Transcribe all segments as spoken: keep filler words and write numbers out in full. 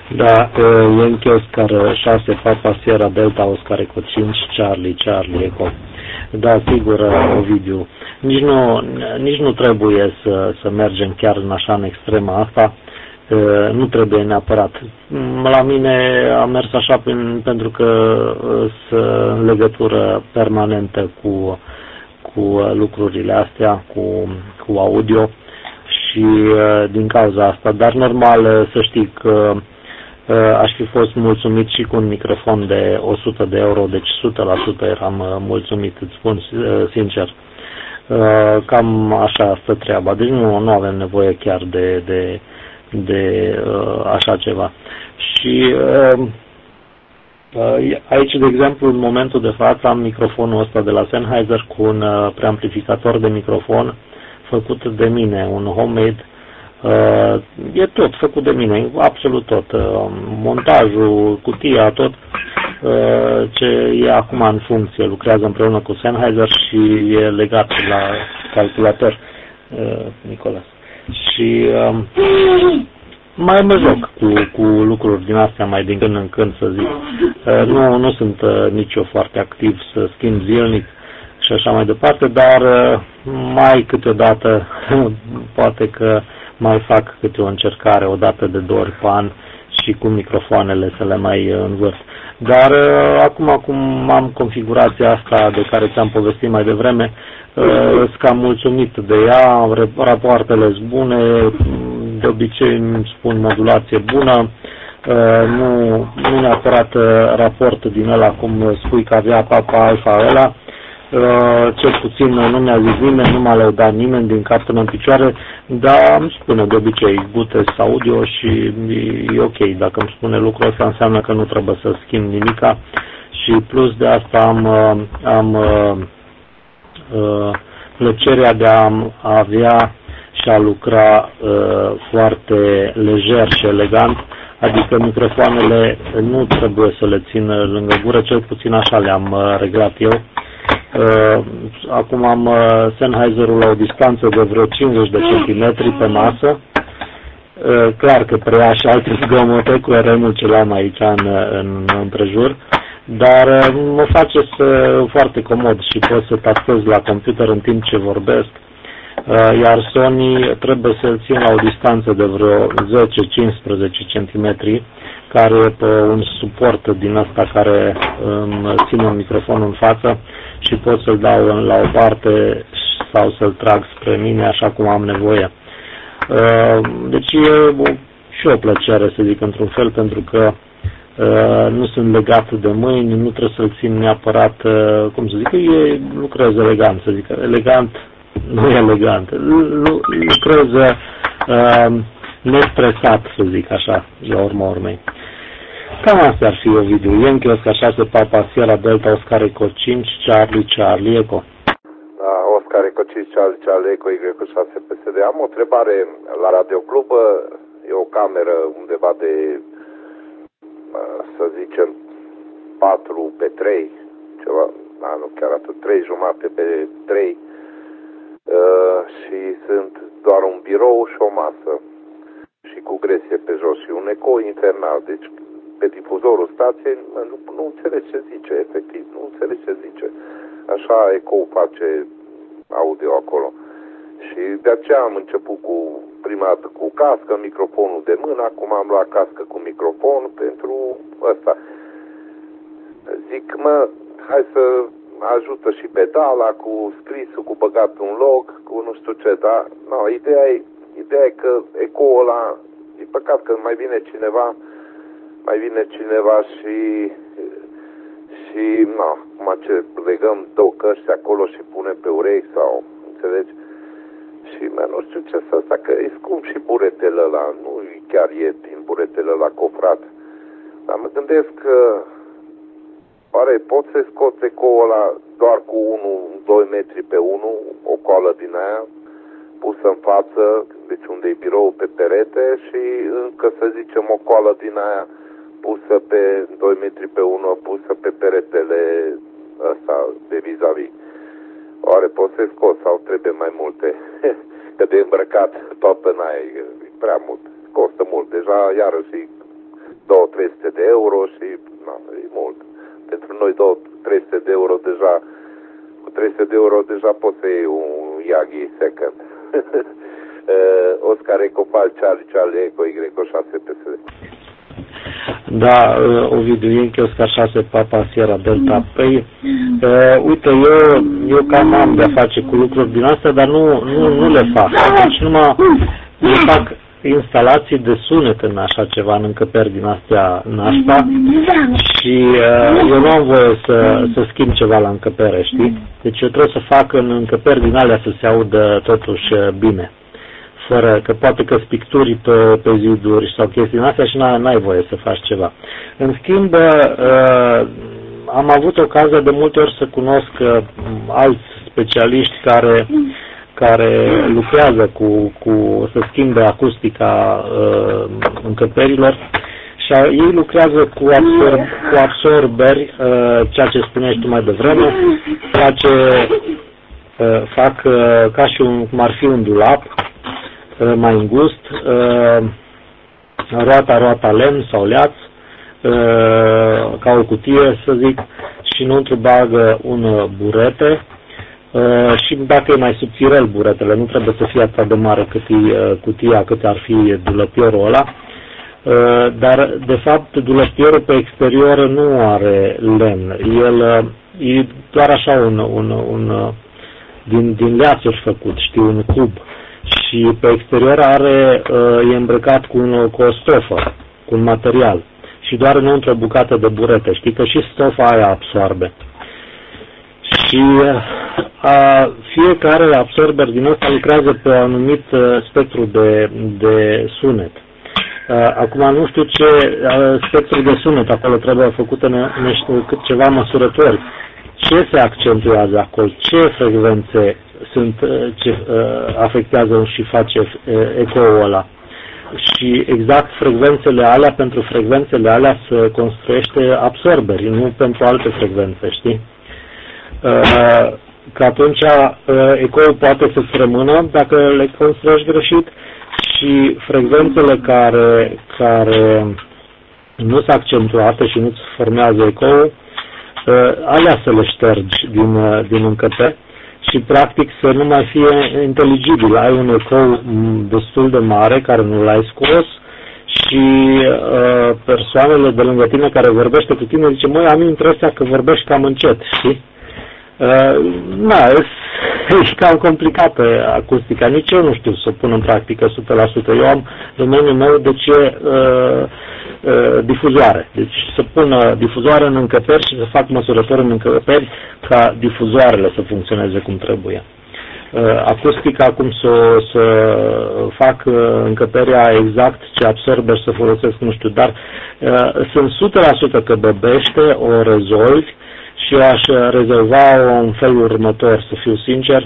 Da, e în chiosk care șase Papa Sierra Delta Oscar Eco cinci Charlie Charlie Eco. Da, sigur, Ovidiu. Nici nu, nici nu trebuie să, să mergem chiar în așa în extrema asta. Nu trebuie neapărat. La mine a mers așa prin, pentru că sunt în legătură permanentă cu, cu lucrurile astea, cu, cu audio și din cauza asta. Dar normal să știi că aș fi fost mulțumit și cu un microfon de o sută de euro, deci o sută la sută eram mulțumit, îți spun sincer. Cam așa stă treaba. Deci nu, nu avem nevoie chiar de, de, de așa ceva. Și aici, de exemplu, în momentul de față am microfonul ăsta de la Sennheiser cu un preamplificator de microfon făcut de mine, un homemade. Uh, e tot făcut de mine, absolut tot. Uh, montajul, cutia, tot uh, ce e acum în funcție, lucrează împreună cu Sennheiser și e legat la calculator, uh, Nicolas. Și uh, mai mă joc cu, cu lucruri din astea mai din când în când, să zic. Uh, nu, nu sunt uh, nici eu foarte activ să schimb zilnic și așa mai departe, dar uh, mai câteodată poate că mai fac câte o încercare o dată de două ori pe an și cu microfoanele să le mai învârt. Dar acum, acum am configurația asta de care ți-am povestit mai devreme, sunt cam mulțumit de ea, rapoartele sunt bune, de obicei îmi spun modulație bună, nu, nu neapărat raport din ăla cum spui că avea Papa Alpha ăla, Uh, cel puțin nu mi-a zis nimeni, nu m-a lăudat nimeni din cap până în picioare, dar îmi spune de obicei gutes audio și e ok. Dacă îmi spune lucrul ăsta înseamnă că nu trebuie să schimb nimica și plus de asta am, am uh, uh, plăcerea de a avea și a lucra uh, foarte lejer și elegant, adică microfoanele nu trebuie să le țin lângă gură, cel puțin așa le-am uh, reglat eu. Uh, acum am uh, Sennheiserul la o distanță de vreo cincizeci de centimetri pe masă. Uh, clar că preia și alte zgomote cu R M-ul ce l-am aici în, în împrejur, dar uh, mă face să, foarte comod și pot să tastez la computer în timp ce vorbesc. Uh, iar Sony trebuie să-l țin la o distanță de vreo zece cincisprezece centimetri, care e pe un suport din asta care îmi ține un microfon în față și pot să-l dau la o parte sau să-l trag spre mine așa cum am nevoie. Deci e și o plăcere, să zic, într-un fel, pentru că nu sunt legat de mâini, nu trebuie să-l țin neapărat, cum să zic, e, lucrez elegant, să zic, elegant, nu e elegant, lucrez nestresat, să zic așa, la urma urmei. Cam asta ar fi, Ovidiu. E în chiosk șase Papa Sierra Delta Oscar Eco cinci Charlie Charlie Eco. Da, Oscar Eco cinci Charlie Charlie Eco Y șase P S D. Am o întrebare la Radio Club. E o cameră undeva de, să zicem, patru pe trei, ceva, da, nu chiar atât, trei jumate pe trei, uh, și sunt doar un birou și o masă și cu gresie pe jos și un eco infernal. Deci pe difuzorul stației nu, nu înțeleg ce zice, efectiv, nu înțeleg ce zice. Așa eco face audio acolo. Și de aceea am început cu prima dată cu cască, microfonul de mână, acum am luat cască cu microfon pentru ăsta. Zic, mă, hai să ajută și pedala cu scrisul, cu băgat un log, cu nu știu ce, dar no, ideea e, ideea e că eco-ul ăla, e păcat că mai vine cineva mai vine cineva și și, na, acum ce legăm două căști acolo și punem pe urechi sau, înțelegi? Și, mă, nu știu ce să asta, că e scump și buretele ăla, nu chiar ieftin buretele ăla cofrat. Dar mă gândesc că, oare, pot să scoți eco-ul ăla doar cu unu doi metri pe unu, o coală din aia, pusă în față, deci unde e birou pe perete și încă, să zicem, o coală din aia pusă pe doi metri pe unu, pusă pe peretele ăsta de vis-a-vis. Oare poți să scot sau trebuie mai multe? Că de îmbrăcat tot în aia e prea mult. Costă mult. Deja, iarăși, trei sute de euro și na, e mult. Pentru noi două, trei sute de euro deja, cu trei sute de euro deja poți să iei un Yagi second. Oscar Ecopal Charlie Charlie Eco Y șase P S D. Da, Ovidiu Ienchi, Oscar șase Papa Sierra Delta. Păi, uh, uite, eu, eu cam am de-a face cu lucruri din astea, dar nu, nu, nu le fac. Deci numai le fac instalații de sunet în așa ceva, în încăperi din astea nașpa și uh, eu nu am voie să, să schimb ceva la încăpere, știi? Deci eu trebuie să fac în încăperi din alea să se audă totuși bine. Fără că poate că picturi pe, pe ziduri sau chestii din astea și n-ai voie să faci ceva. În schimb, uh, am avut ocazia de multe ori să cunosc uh, alți specialiști care, care lucrează cu, cu să schimbe acustica uh, încăperilor și ei lucrează cu, absorb, cu absorberi, uh, ceea ce spuneai tu mai devreme, ceea ce uh, fac uh, ca și un, cum ar fi un dulap, mai îngust, roata, roata lemn sau leaț, ca o cutie, să zic, și înăuntru bagă un burete și dacă e mai subțirel buretele, nu trebuie să fie atât de mare cât e cutia, cât ar fi dulăpiorul ăla, dar, de fapt, dulăpiorul pe exterior nu are lemn. El e doar așa un, un, un din, din leațuri făcut, știi, un cub. Și pe exterior are, e îmbrăcat cu, un, cu o stofă, cu un material. Și doar înăuntru o bucată de burete. Știi că și stofa aia absorbe. Și a, fiecare absorber din ăsta lucrează pe un anumit spectru de, de sunet. A, acum nu știu ce spectru de sunet acolo trebuie făcută, ne știu ceva măsurători. Ce se accentuează acolo? Ce frecvențe sunt ce afectează și face eco-ul ăla? Și exact frecvențele alea, pentru frecvențele alea se construiește absorberi, nu pentru alte frecvențe, știi? Că atunci eco-ul poate să-ți rămână dacă le construiești greșit și frecvențele care, care nu sunt accentuate și nu-ți formează eco-ul, alea să le ștergi din, din încăperi și practic să nu mai fie inteligibil. Ai un ecou destul de mare care nu l-ai scos și uh, persoanele de lângă tine care vorbește cu tine zice, măi, am impresia că vorbești cam încet, știi? Uh, na, e cam complicată acustica. Nici eu nu știu să o pun în practică o sută la sută. Eu am domeniul meu de ce uh, uh, difuzoare. Deci să pun difuzoare în încăperi și să fac măsurători în încăperi ca difuzoarele să funcționeze cum trebuie. Uh, acustica, cum să, să fac uh, încăperea exact ce absorber să folosesc, nu știu, dar uh, sunt o sută la sută că băbește, o rezolvi. Și eu aș rezolva în felul următor, să fiu sincer,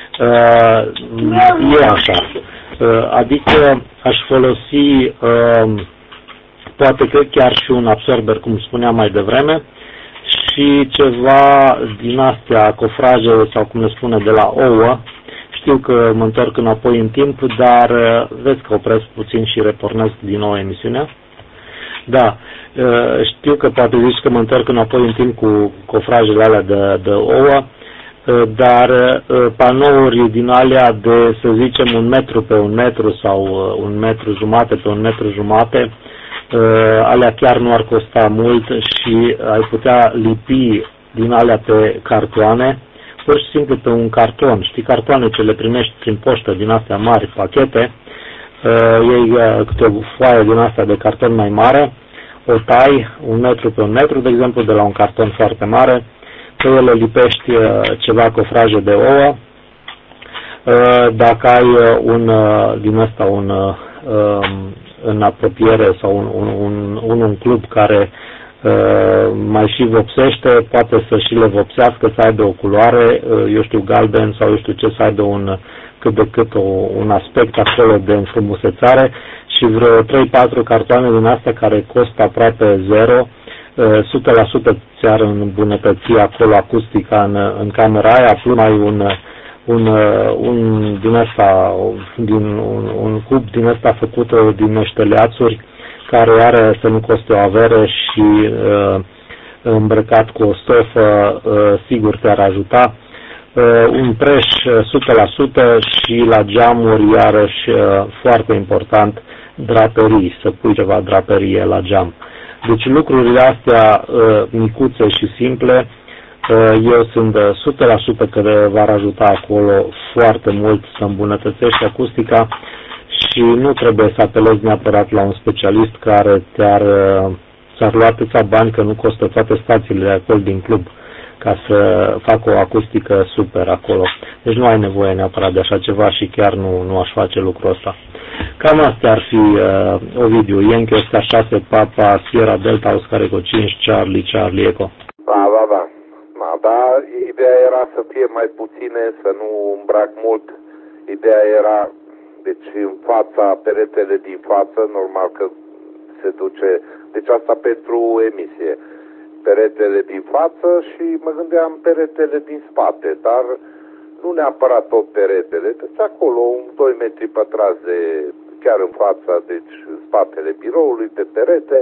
e așa. Adică aș folosi poate că chiar și un absorber, cum spuneam mai devreme, și ceva din astea, cofraje sau cum le spune, de la ouă. Știu că mă întorc înapoi în timp, dar vezi că opresc puțin și repornesc din nou emisiunea. Da, știu că poate zici că mă întorc înapoi în timp cu cofrajele alea de, de ouă, dar panouri din alea de, să zicem, un metru pe un metru sau un metru jumate pe un metru jumate, alea chiar nu ar costa mult și ai putea lipi din alea pe cartoane, pur și simplu pe un carton. Știi, cartoane ce le primești prin poștă din astea mari, pachete, iei câte o foaie din asta de carton mai mare, o tai un metru pe un metru, de exemplu, de la un carton foarte mare, pe ele lipești ceva cofraje de ouă. Dacă ai un din ăsta, un în apropiere sau un, un, un, un, un club care mai și vopsește, poate să și le vopsească, să aibă o culoare, eu știu, galben sau eu știu ce, să aibă un cât de cât o, un aspect acolo de înfrumusețare și vreo trei patru cartoane din astea care costă aproape zero, o sută la sută ți-ar îmbunătăți acolo acustica în, în camera aia, plus mai un, un, un din asta, din, un, un cub din asta făcut din niște leațuri care are să nu coste o avere și uh, îmbrăcat cu o stofă, uh, sigur te-ar ajuta. Uh, un preș o sută la sută și la geamuri, iarăși, uh, foarte important, draperii, să pui ceva draperie la geam. Deci lucrurile astea uh, micuțe și simple, uh, eu sunt o sută la sută că v-ar ajuta acolo foarte mult să îmbunătățești acustica și nu trebuie să apelezi neapărat la un specialist care te-ar, uh, ți-ar lua atâția bani că nu costă toate stațiile de acolo din club ca să facă o acustică super acolo. Deci nu ai nevoie neapărat de așa ceva și chiar nu, nu aș face lucrul ăsta. Cam astea ar fi, uh, Ovidiu, Yankee o sută șase, Papa, Sierra Delta, Oscar Eco cinci, Charlie, Charlie Eco. Da, da, da. Da, dar ideea era să fie mai puține, să nu îmbrac mult. Ideea era, deci în fața, peretele din față, normal că se duce, deci asta pentru emisie. Peretele din față și mă gândeam peretele din spate, dar nu neapărat tot peretele, deci acolo doi metri pătrați de, chiar în fața, deci în spatele biroului, pe perete,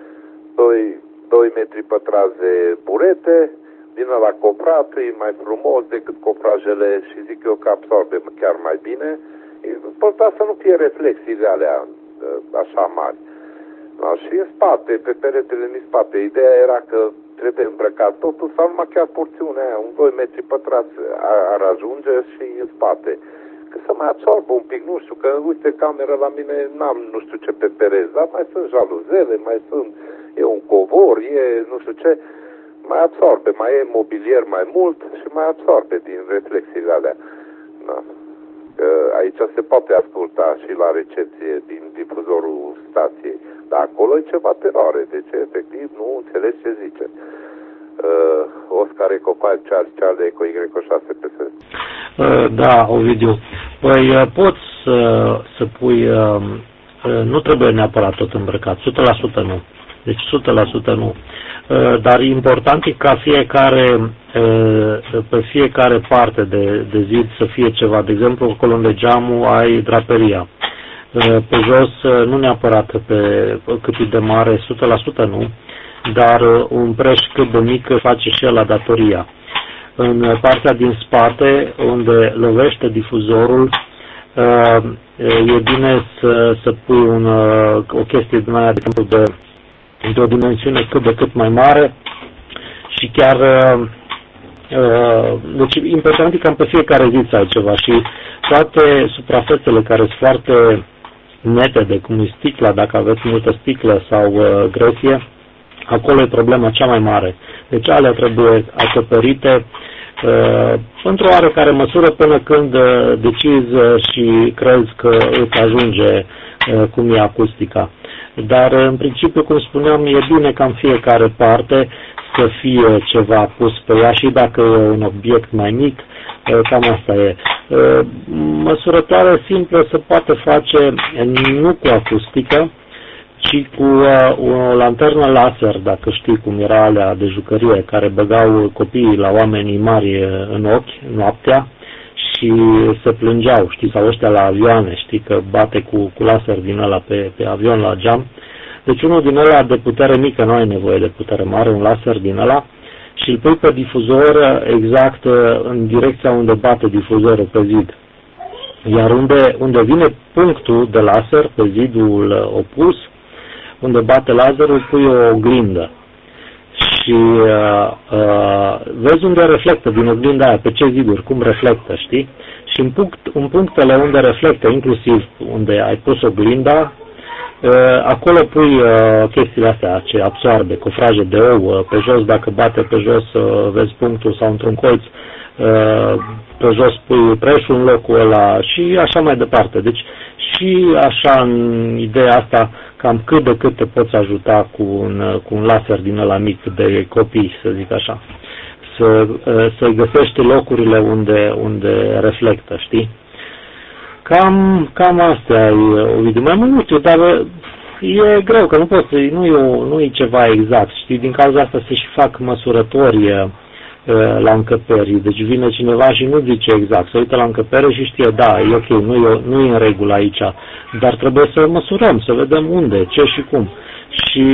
doi metri pătrați de burete, din ăla coprat, e mai frumos decât coprajele și zic eu că absorbe chiar mai bine. Important să nu fie reflexiile alea așa mari. Da, și în spate, pe peretele din spate, ideea era că trebuie îmbrăcat totul sau numai chiar porțiunea aia, un doi metri pătrați ar ajunge și în spate. Că să mai absorbă un pic, nu știu, că uite camera la mine, n-am nu știu ce pe pereți, dar mai sunt jaluzele, mai sunt, e un covor, e nu știu ce, mai absorbe, mai e mobilier mai mult și mai absorbe din reflexiile alea. Da. Că aici se poate asculta și la recepție din difuzorul stației. Dar acolo e ceva teroare, deci efectiv nu înțelegi ce zice. Uh, Oscar Eco cinci, Charlie, Charlie Eco Y șase P S. Uh, da, Ovidiu. Păi poți să, să pui, uh, nu trebuie neapărat tot îmbrăcat, o sută la sută nu. Deci o sută la sută nu. Uh, dar important e ca fiecare, uh, pe fiecare parte de, de zid să fie ceva. De exemplu, acolo unde geamul ai draperia. Pe jos, nu neapărat pe cât e de mare, o sută la sută nu, dar un preș cât de mic face și el la datoria. În partea din spate, unde lovește difuzorul, e bine să, să pui un, o chestie din aia, de exemplu, de, de o dimensiune cât de cât mai mare și chiar, deci important e cam pe fiecare zi să ai ceva și toate suprafețele care sunt foarte netede, cum e sticla, dacă aveți multă sticlă sau uh, gresie, acolo e problema cea mai mare. Deci alea trebuie acoperite uh, într-o oarecare măsură până când uh, decizi uh, și crezi că îți ajunge uh, cum e acustica. Dar uh, în principiu, cum spuneam, e bine ca în fiecare parte să fie ceva pus pe ea și dacă e un obiect mai mic, cam asta e. Măsurătoare simplă se poate face nu cu acustică, ci cu o lanternă laser, dacă știi cum era alea de jucărie, care băgau copiii la oamenii mari în ochi noaptea și se plângeau, știi, sau ăștia la avioane, știi, că bate cu, cu laser din ăla pe, pe avion la geam. Deci unul din ăla de putere mică, nu ai nevoie de putere mare, un laser din ăla, și îl pui pe difuzor exact în direcția unde bate difuzorul pe zid. Iar unde, unde vine punctul de laser, pe zidul opus, unde bate laserul, pui o oglindă. Și uh, uh, vezi unde reflectă din oglinda aia, pe ce ziduri, cum reflectă, știi? Și în, punct, în punctele unde reflectă, inclusiv unde ai pus oglinda, Uh, acolo pui uh, chestiile astea ce absorbe, cofraje de ou, uh, pe jos, dacă bate pe jos, uh, vezi punctul sau într-un colț, uh, pe jos pui preșul în locul ăla și așa mai departe. Deci și așa în ideea asta, cam cât de cât te poți ajuta cu un, cu un laser din ăla mic de copii, să zic așa. Să, uh, să găsești locurile unde, unde reflectă, știi? Cam, cam astea e, Ovidiu. Mai mult nu știu, dar e greu, că nu poți, nu e, nu e ceva exact, știi? Din cauza asta se și fac măsurători la încăperi. Deci vine cineva și nu zice exact, se uită la încăpere și știe, da, e ok, nu e, nu e în regulă aici, dar trebuie să măsurăm, să vedem unde, ce și cum. Și